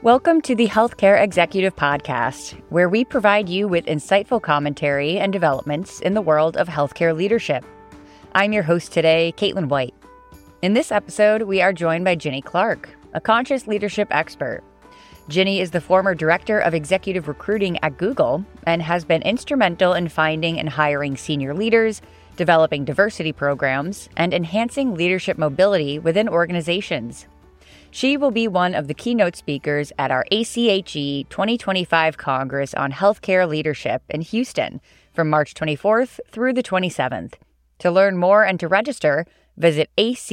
Welcome to the Healthcare Executive Podcast, where we provide you with insightful commentary and developments in the world of healthcare leadership. I'm your host today, Caitlin White. In this episode, we are joined by Ginny Clark, a conscious leadership expert. Ginny is the former director of executive recruiting at Google and has been instrumental in finding and hiring senior leaders, developing diversity programs, and enhancing leadership mobility within organizations. She will be one of the keynote speakers at our ACHE 2025 Congress on Healthcare Leadership in Houston from March 24th through the 27th. To learn more and to register, visit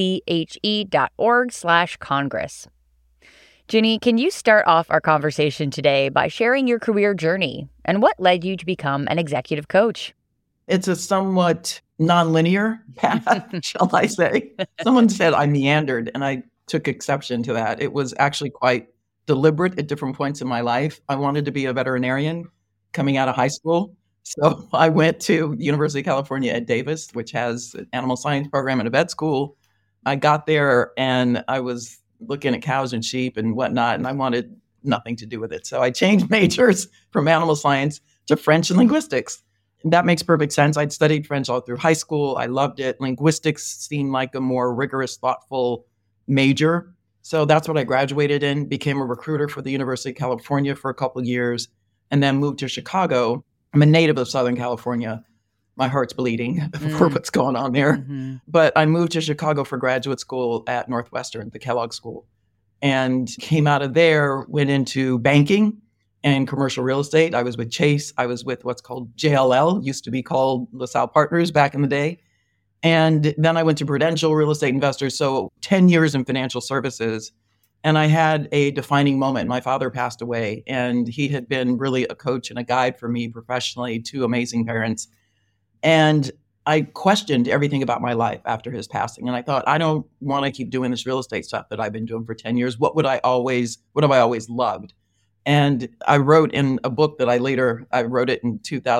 ache.org/Congress. Ginny, can you start off our conversation today by sharing your career journey and what led you to become an executive coach? It's a somewhat nonlinear path, shall I say. Someone said I meandered, and I took exception to that. It was actually quite deliberate at different points in my life. I wanted to be a veterinarian coming out of high school. So I went to University of California at Davis, which has an animal science program and a vet school. I got there and I was looking at cows and sheep and whatnot, and I wanted nothing to do with it. So I changed majors from animal science to French and linguistics. And that makes perfect sense. I'd studied French all through high school. I loved it. Linguistics seemed like a more rigorous, thoughtful major. So that's what I graduated in, became a recruiter for the University of California for a couple of years, and then moved to Chicago. I'm a native of Southern California. My heart's bleeding for what's going on there. Mm-hmm. But I moved to Chicago for graduate school at Northwestern, the Kellogg School, and came out of there, went into banking and commercial real estate. I was with Chase. I was with what's called JLL, used to be called LaSalle Partners back in the day. And then I went to Prudential Real Estate Investors, so 10 years in financial services. And I had a defining moment. My father passed away, and he had been really a coach and a guide for me professionally, two amazing parents. And I questioned everything about my life after his passing. And I thought, I don't want to keep doing this real estate stuff that I've been doing for 10 years. What have I always loved? And I wrote in a book that I wrote it in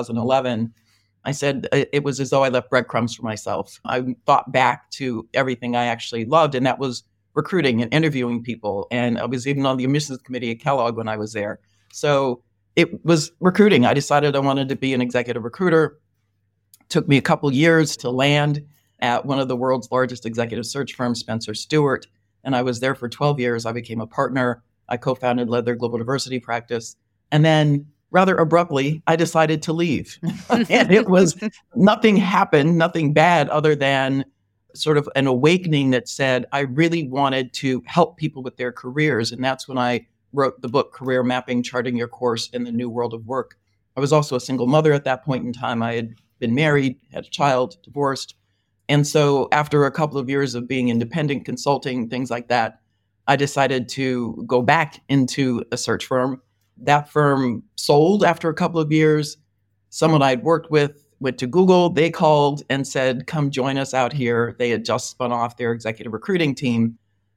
2011. I said it was as though I left breadcrumbs for myself. I thought back to everything I actually loved, and that was recruiting and interviewing people. And I was even on the admissions committee at Kellogg when I was there. So it was recruiting. I decided I wanted to be an executive recruiter. It took me a couple years to land at one of the world's largest executive search firms, Spencer Stuart. And I was there for 12 years. I became a partner. I co-founded, led their global diversity practice. And then rather abruptly, I decided to leave. And it was, nothing happened, nothing bad, other than sort of an awakening that said, I really wanted to help people with their careers. And that's when I wrote the book, Career Mapping, Charting Your Course in the New World of Work. I was also a single mother at that point in time. I had been married, had a child, divorced. And so after a couple of years of being independent, consulting, things like that, I decided to go back into a search firm. That firm sold after a couple of years. Someone I'd worked with went to Google. They called and said, come join us out here. They had just spun off their executive recruiting team.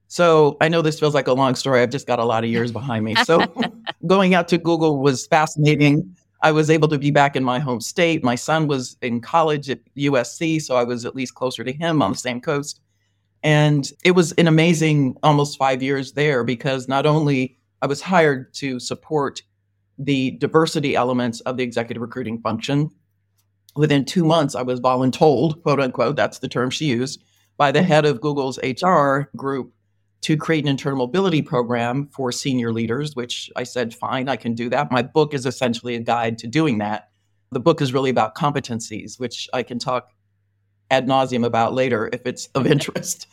So I know this feels like a long story. I've just got a lot of years behind me. So going out to Google was fascinating. I was able to be back in my home state. My son was in college at USC, so I was at least closer to him on the same coast. And it was an amazing almost 5 years there, because not only I was hired to support the diversity elements of the executive recruiting function. Within 2 months, I was voluntold, quote unquote, that's the term she used, by the head of Google's HR group to create an internal mobility program for senior leaders, which I said, fine, I can do that. My book is essentially a guide to doing that. The book is really about competencies, which I can talk ad nauseum about later if it's of interest.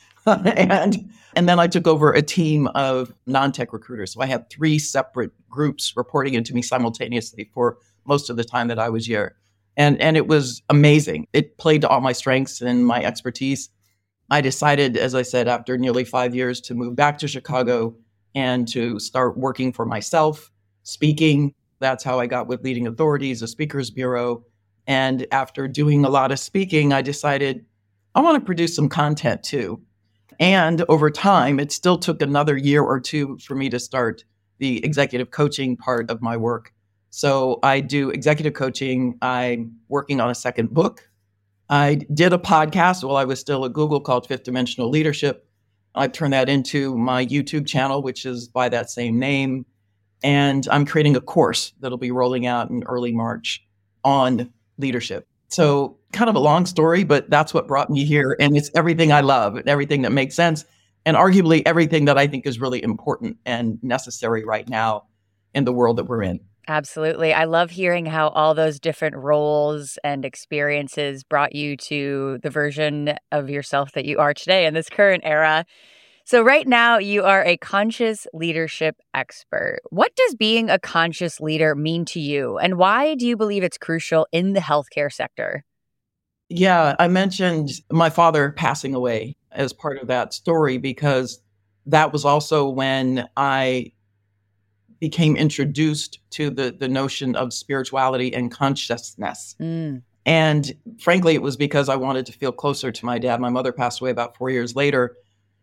And then I took over a team of non-tech recruiters. So I had 3 separate groups reporting into me simultaneously for most of the time that I was here. And it was amazing. It played to all my strengths and my expertise. I decided, as I said, after nearly 5 years, to move back to Chicago and to start working for myself, speaking. That's how I got with Leading Authorities, a speakers bureau. And after doing a lot of speaking, I decided I want to produce some content too. And over time, it still took another year or two for me to start the executive coaching part of my work. So I do executive coaching. I'm working on a second book. I did a podcast while I was still at Google called Fifth Dimensional Leadership. I've turned that into my YouTube channel, which is by that same name. And I'm creating a course that'll be rolling out in early March on leadership. So kind of a long story, but that's what brought me here. And it's everything I love and everything that makes sense. And arguably everything that I think is really important and necessary right now in the world that we're in. Absolutely. I love hearing how all those different roles and experiences brought you to the version of yourself that you are today in this current era. So right now you are a conscious leadership expert. What does being a conscious leader mean to you? And why do you believe it's crucial in the healthcare sector? Yeah, I mentioned my father passing away as part of that story because that was also when I became introduced to the notion of spirituality and consciousness. Mm. And frankly, it was because I wanted to feel closer to my dad. My mother passed away about 4 years later.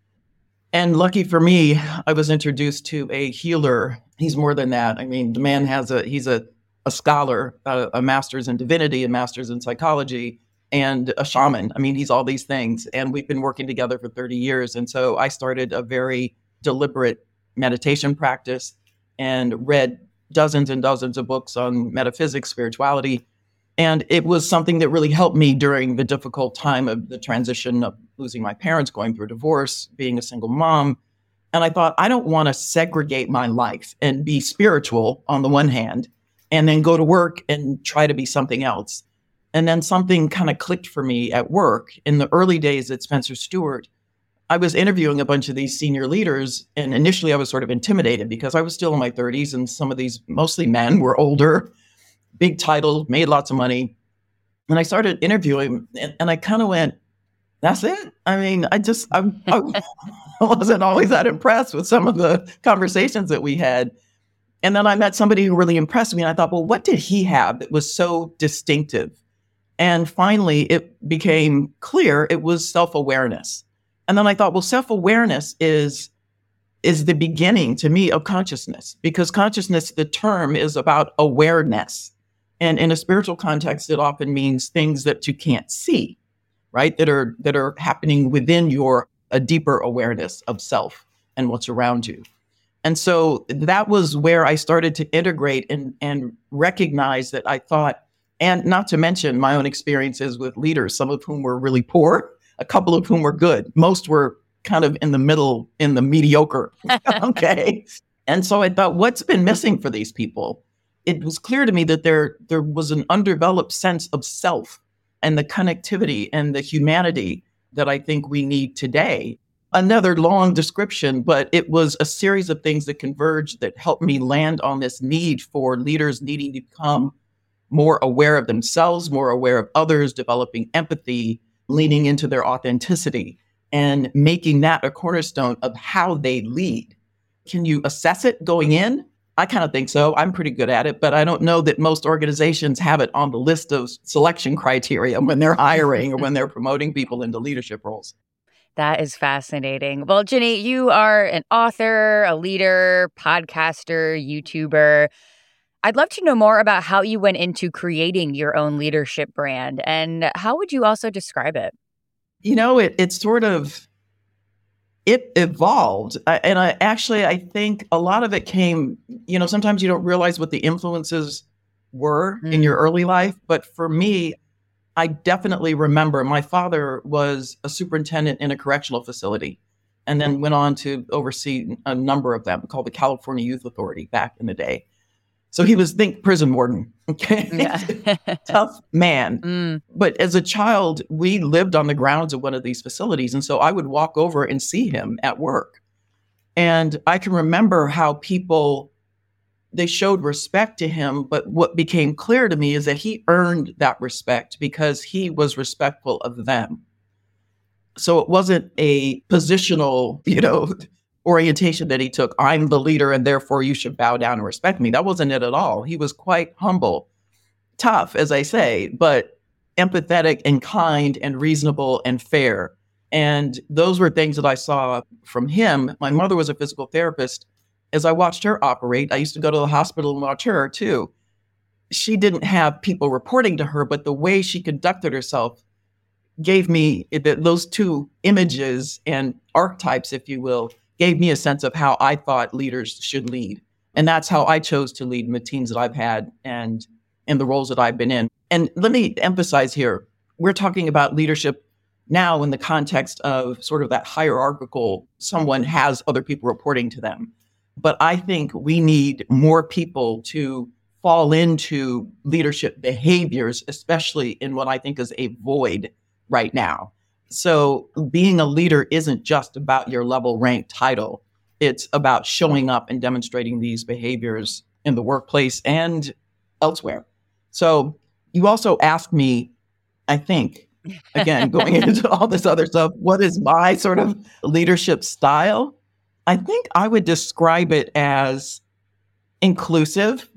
And lucky for me, I was introduced to a healer. He's more than that. I mean, the man he's a scholar, a master's in divinity, a master's in psychology, and a shaman. I mean, he's all these things. And we've been working together for 30 years. And so I started a very deliberate meditation practice and read dozens and dozens of books on metaphysics, spirituality. And it was something that really helped me during the difficult time of the transition of losing my parents, going through a divorce, being a single mom. And I thought, I don't want to segregate my life and be spiritual on the one hand, and then go to work and try to be something else. And then something kind of clicked for me at work. In the early days at Spencer Stuart, I was interviewing a bunch of these senior leaders. And initially I was sort of intimidated because I was still in my 30s and some of these, mostly men, were older, big title, made lots of money. And I started interviewing and I kind of went, that's it? I mean, I wasn't always that impressed with some of the conversations that we had. And then I met somebody who really impressed me. And I thought, well, what did he have that was so distinctive? And finally, it became clear it was self-awareness. And then I thought, well, self-awareness is the beginning to me of consciousness, because consciousness, the term, is about awareness. And in a spiritual context, it often means things that you can't see, right? That are happening within a deeper awareness of self and what's around you. And so that was where I started to integrate and recognize that I thought, and not to mention my own experiences with leaders, some of whom were really poor, a couple of whom were good. Most were kind of in the middle, in the mediocre. Okay. And so I thought, what's been missing for these people? It was clear to me that there was an undeveloped sense of self and the connectivity and the humanity that I think we need today. Another long description, but it was a series of things that converged that helped me land on this need for leaders needing to become more aware of themselves, more aware of others, developing empathy, leaning into their authenticity, and making that a cornerstone of how they lead. Can you assess it going in? I kind of think so. I'm pretty good at it, but I don't know that most organizations have it on the list of selection criteria when they're hiring or when they're promoting people into leadership roles. That is fascinating. Well, Ginny, you are an author, a leader, podcaster, YouTuber. I'd love to know more about how you went into creating your own leadership brand, and how would you also describe it? You know, it evolved. I think a lot of it came, sometimes you don't realize what the influences were in your early life. But for me, I definitely remember my father was a superintendent in a correctional facility and then went on to oversee a number of them called the California Youth Authority back in the day. So he was, think prison warden, okay? Yeah. Tough man. But as a child, we lived on the grounds of one of these facilities. And so I would walk over and see him at work. And I can remember how people, they showed respect to him. But what became clear to me is that he earned that respect because he was respectful of them. So it wasn't a positional, orientation that he took. I'm the leader and therefore you should bow down and respect me. That wasn't it at all. He was quite humble, tough, as I say, but empathetic and kind and reasonable and fair. And those were things that I saw from him. My mother was a physical therapist. As I watched her operate, I used to go to the hospital and watch her too. She didn't have people reporting to her, but the way she conducted herself gave me those two images and archetypes, if you will, gave me a sense of how I thought leaders should lead. And that's how I chose to lead in the teams that I've had and in the roles that I've been in. And let me emphasize here, we're talking about leadership now in the context of sort of that hierarchical, someone has other people reporting to them. But I think we need more people to fall into leadership behaviors, especially in what I think is a void right now. So being a leader isn't just about your level, rank, title. It's about showing up and demonstrating these behaviors in the workplace and elsewhere. So you also asked me, I think, again, going into all this other stuff, what is my sort of leadership style? I think I would describe it as inclusive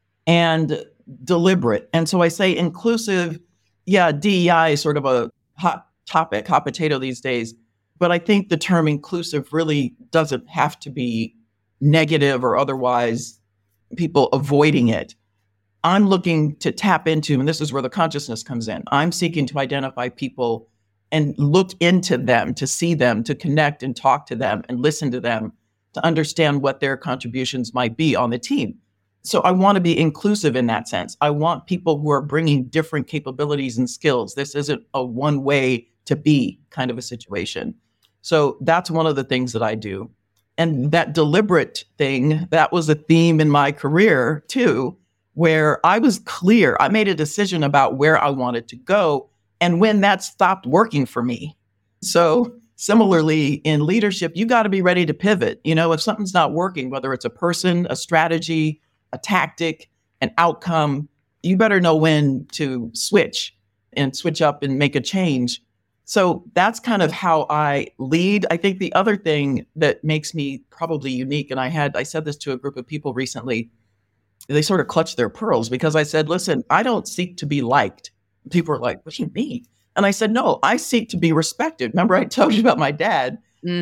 and deliberate. And so I say inclusive, yeah, DEI is sort of a hot topic, hot potato these days. But I think the term inclusive really doesn't have to be negative or otherwise people avoiding it. I'm looking to tap into, and this is where the consciousness comes in. I'm seeking to identify people and look into them, to see them, to connect and talk to them and listen to them, to understand what their contributions might be on the team. So I want to be inclusive in that sense. I want people who are bringing different capabilities and skills. This isn't a one way to be kind of a situation. So that's one of the things that I do. And that deliberate thing, that was a theme in my career too, where I was clear. I made a decision about where I wanted to go and when that stopped working for me. So similarly, in leadership, you got to be ready to pivot. You know, if something's not working, whether it's a person, a strategy, a tactic, an outcome, you better know when to switch and switch up and make a change. So that's kind of how I lead. I think the other thing that makes me probably unique, and I said this to a group of people recently, they sort of clutched their pearls because I said, listen, I don't seek to be liked. People are like, what do you mean? And I said, no, I seek to be respected. Remember, I told you about my dad.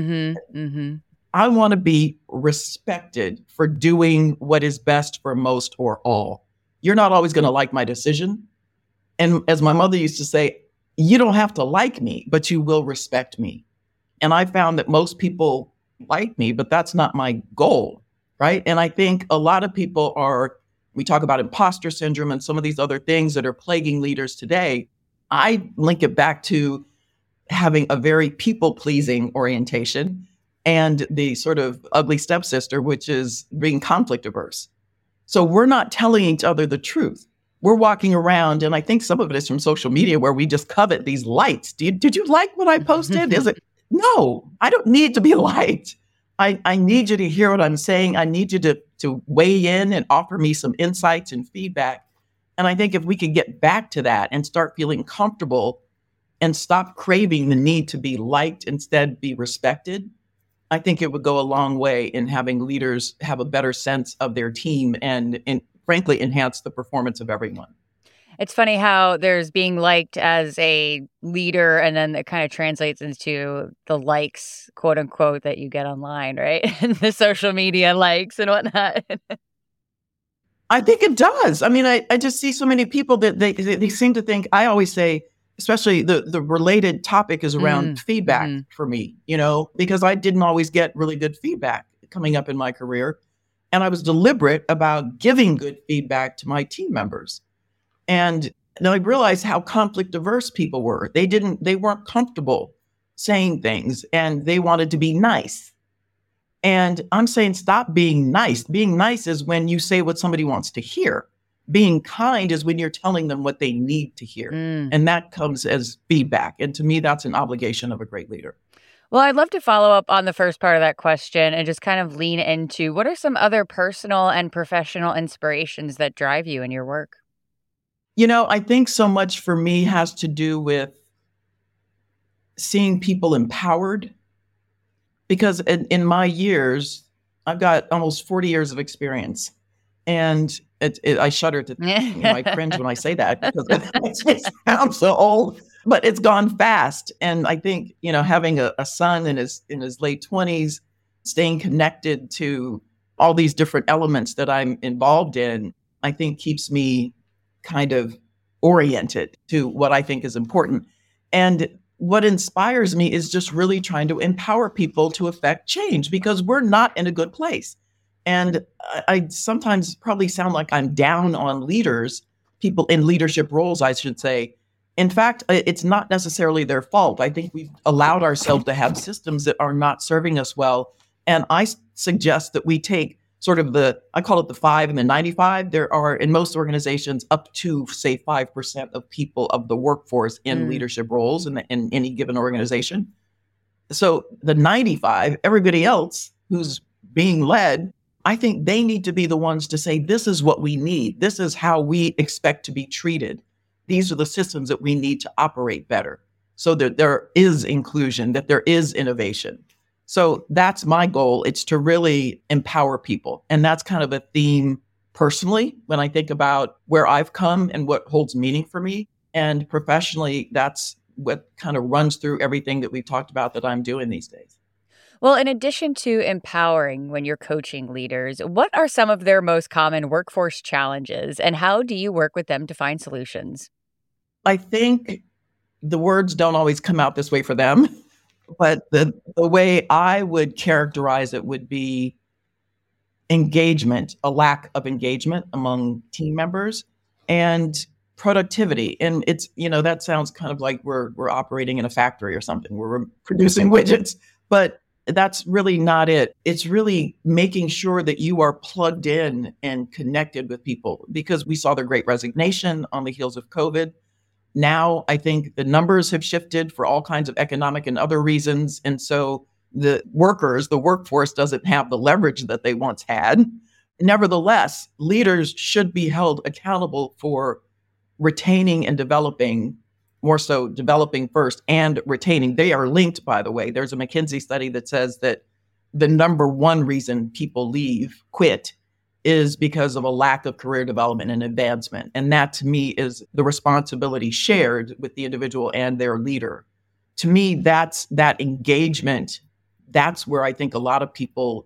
I want to be respected for doing what is best for most or all. You're not always going to like my decision. And as my mother used to say, you don't have to like me, but you will respect me. And I found that most people like me, but that's not my goal, right? And I think a lot of people we talk about imposter syndrome and some of these other things that are plaguing leaders today. I link it back to having a very people-pleasing orientation and the sort of ugly stepsister, which is being conflict averse. So we're not telling each other the truth. We're walking around, and I think some of it is from social media where we just covet these likes. Did you like what I posted? Is it? No, I don't need to be liked. I need you to hear what I'm saying. I need you to weigh in and offer me some insights and feedback. And I think if we could get back to that and start feeling comfortable and stop craving the need to be liked, instead be respected, I think it would go a long way in having leaders have a better sense of their team and frankly, enhance the performance of everyone. It's funny how there's being liked as a leader, and then it kind of translates into the likes, quote unquote, that you get online, right? And the social media likes and whatnot. I think it does. I mean, I just see so many people that they seem to think, I always say, especially the related topic is around feedback for me, because I didn't always get really good feedback coming up in my career. And I was deliberate about giving good feedback to my team members. And then I realized how conflict averse people were. They weren't comfortable saying things and they wanted to be nice. And I'm saying, stop being nice. Being nice is when you say what somebody wants to hear. Being kind is when you're telling them what they need to hear. And that comes as feedback. And to me, that's an obligation of a great leader. Well, I'd love to follow up on the first part of that question and just kind of lean into what are some other personal and professional inspirations that drive you in your work? I think so much for me has to do with seeing people empowered, because in my years, I've got almost 40 years of experience. And I shudder to I cringe when I say that because it sounds so old. But it's gone fast. And I think, having a son in his late 20s, staying connected to all these different elements that I'm involved in, I think keeps me kind of oriented to what I think is important. And what inspires me is just really trying to empower people to affect change because we're not in a good place. And I sometimes probably sound like I'm down on leaders, people in leadership roles, I should say. In fact, it's not necessarily their fault. I think we've allowed ourselves to have systems that are not serving us well. And I suggest that we take sort of I call it the 5 and the 95. There are, in most organizations, up to, say, 5% of people of the workforce in leadership roles in any given organization. So the 95, everybody else who's being led, I think they need to be the ones to say, this is what we need. This is how we expect to be treated. These are the systems that we need to operate better so that there is inclusion, that there is innovation. So that's my goal. It's to really empower people. And that's kind of a theme personally when I think about where I've come and what holds meaning for me. And professionally, that's what kind of runs through everything that we've talked about that I'm doing these days. Well, in addition to empowering when you're coaching leaders, what are some of their most common workforce challenges and how do you work with them to find solutions? I think the words don't always come out this way for them, but the way I would characterize it would be engagement, a lack of engagement among team members, and productivity. And it's, that sounds kind of like we're operating in a factory or something where we're producing widgets, but that's really not it. It's really making sure that you are plugged in and connected with people, because we saw the Great Resignation on the heels of COVID. Now, I think the numbers have shifted for all kinds of economic and other reasons. And so the workforce doesn't have the leverage that they once had. Nevertheless, leaders should be held accountable for retaining and developing, more so developing first and retaining. They are linked, by the way. There's a McKinsey study that says that the number one reason people quit, is because of a lack of career development and advancement. And that, to me, is the responsibility shared with the individual and their leader. To me, that's that engagement. That's where I think a lot of people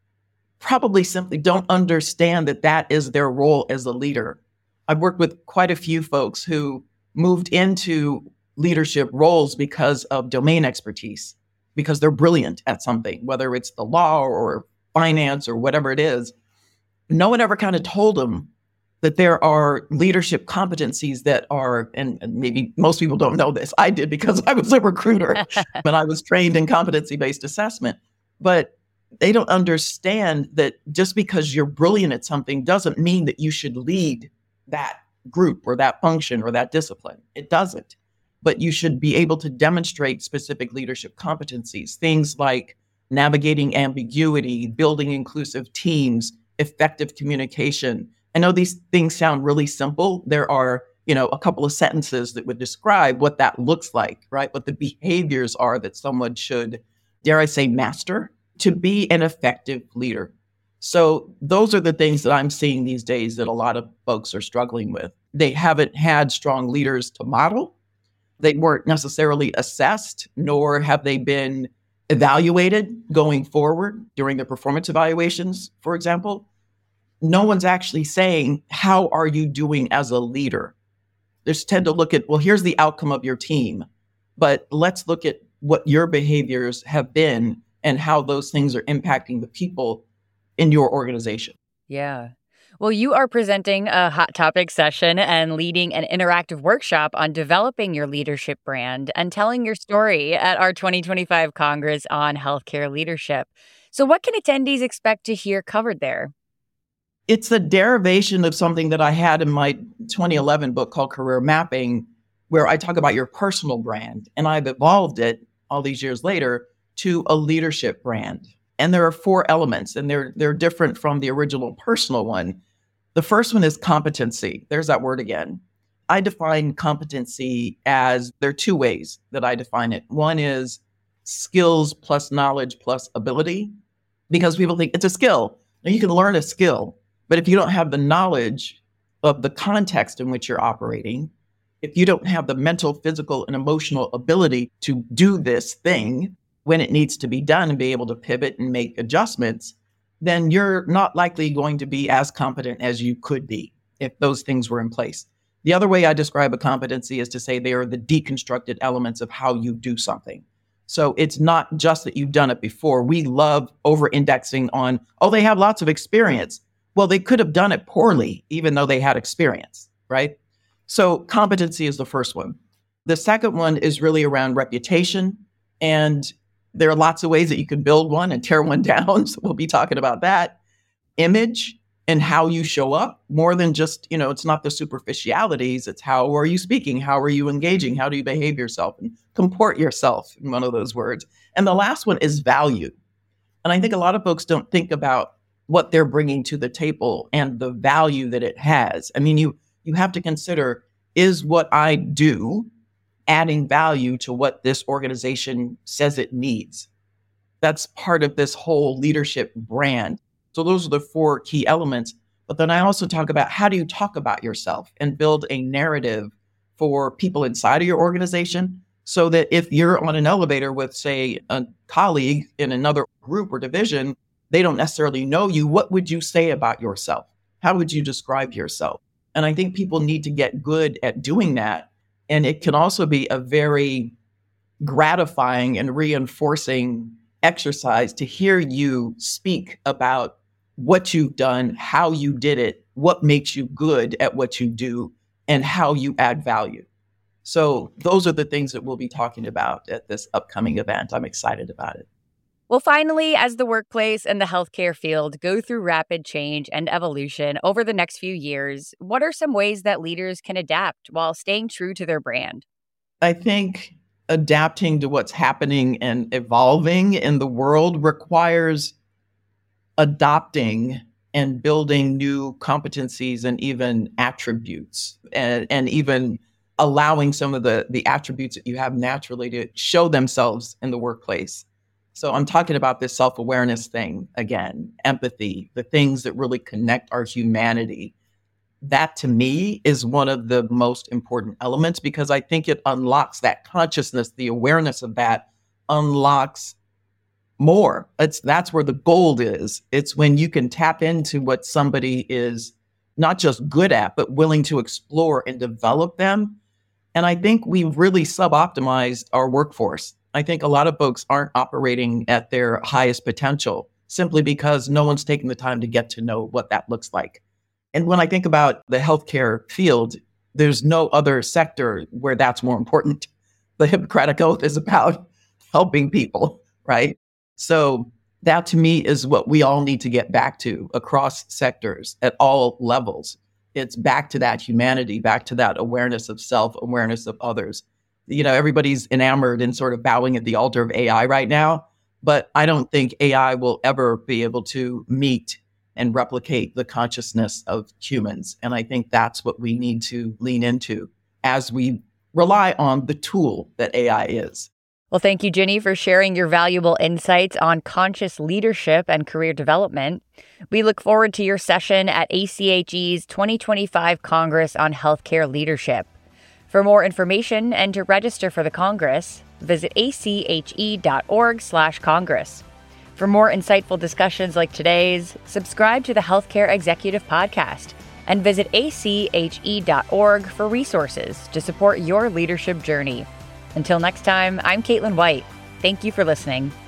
probably simply don't understand that is their role as a leader. I've worked with quite a few folks who moved into leadership roles because of domain expertise, because they're brilliant at something, whether it's the law or finance or whatever it is. No one ever kind of told them that there are leadership competencies that are, and maybe most people don't know this. I did because I was a recruiter, but I was trained in competency-based assessment. But they don't understand that just because you're brilliant at something doesn't mean that you should lead that group or that function or that discipline. It doesn't. But you should be able to demonstrate specific leadership competencies, things like navigating ambiguity, building inclusive teams, effective communication. I know these things sound really simple. There are, a couple of sentences that would describe what that looks like, right? What the behaviors are that someone should, dare I say, master to be an effective leader. So those are the things that I'm seeing these days that a lot of folks are struggling with. They haven't had strong leaders to model. They weren't necessarily assessed, nor have they been evaluated going forward during the performance evaluations, for example. No one's actually saying, how are you doing as a leader? They just tend to look at, well, here's the outcome of your team, but let's look at what your behaviors have been and how those things are impacting the people in your organization. Yeah. Well, you are presenting a hot topic session and leading an interactive workshop on developing your leadership brand and telling your story at our 2025 Congress on Healthcare Leadership. So what can attendees expect to hear covered there? It's a derivation of something that I had in my 2011 book called Career Mapping, where I talk about your personal brand. And I've evolved it all these years later to a leadership brand. And there are 4 elements, and they're different from the original personal one. The first one is competency. There's that word again. I define competency as, there are 2 ways that I define it. One is skills plus knowledge plus ability, because people think it's a skill. Now, you can learn a skill, but if you don't have the knowledge of the context in which you're operating, if you don't have the mental, physical, and emotional ability to do this thing when it needs to be done and be able to pivot and make adjustments, then you're not likely going to be as competent as you could be if those things were in place. The other way I describe a competency is to say they are the deconstructed elements of how you do something. So it's not just that you've done it before. We love over-indexing on, oh, they have lots of experience. Well, they could have done it poorly, even though they had experience, right? So competency is the first one. The second one is really around reputation. And there are lots of ways that you can build one and tear one down. So we'll be talking about that. Image and how you show up, more than just, it's not the superficialities. It's how are you speaking? How are you engaging? How do you behave yourself and comport yourself, in one of those words. And the last one is value. And I think a lot of folks don't think about what they're bringing to the table and the value that it has. I mean, you have to consider, is what I do adding value to what this organization says it needs? That's part of this whole leadership brand. So those are the 4 key elements. But then I also talk about, how do you talk about yourself and build a narrative for people inside of your organization, so that if you're on an elevator with, say, a colleague in another group or division, they don't necessarily know you. What would you say about yourself? How would you describe yourself? And I think people need to get good at doing that. And it can also be a very gratifying and reinforcing exercise to hear you speak about what you've done, how you did it, what makes you good at what you do, and how you add value. So those are the things that we'll be talking about at this upcoming event. I'm excited about it. Well, finally, as the workplace and the healthcare field go through rapid change and evolution over the next few years, what are some ways that leaders can adapt while staying true to their brand? I think adapting to what's happening and evolving in the world requires adopting and building new competencies and even attributes, and even allowing some of the attributes that you have naturally to show themselves in the workplace. So I'm talking about this self-awareness thing again, empathy, the things that really connect our humanity. That to me is one of the most important elements, because I think it unlocks that consciousness, the awareness of that unlocks more. That's where the gold is. It's when you can tap into what somebody is not just good at, but willing to explore and develop them. And I think we've really sub-optimized our workforce. I think a lot of folks aren't operating at their highest potential simply because no one's taking the time to get to know what that looks like. And when I think about the healthcare field, there's no other sector where that's more important. The Hippocratic Oath is about helping people, right? So that to me is what we all need to get back to across sectors at all levels. It's back to that humanity, back to that awareness of self, awareness of others. Everybody's enamored and sort of bowing at the altar of AI right now, but I don't think AI will ever be able to meet and replicate the consciousness of humans. And I think that's what we need to lean into as we rely on the tool that AI is. Well, thank you, Ginny, for sharing your valuable insights on conscious leadership and career development. We look forward to your session at ACHE's 2025 Congress on Healthcare Leadership. For more information and to register for the Congress, visit ache.org/Congress. For more insightful discussions like today's, subscribe to the Healthcare Executive Podcast and visit ache.org for resources to support your leadership journey. Until next time, I'm Caitlin White. Thank you for listening.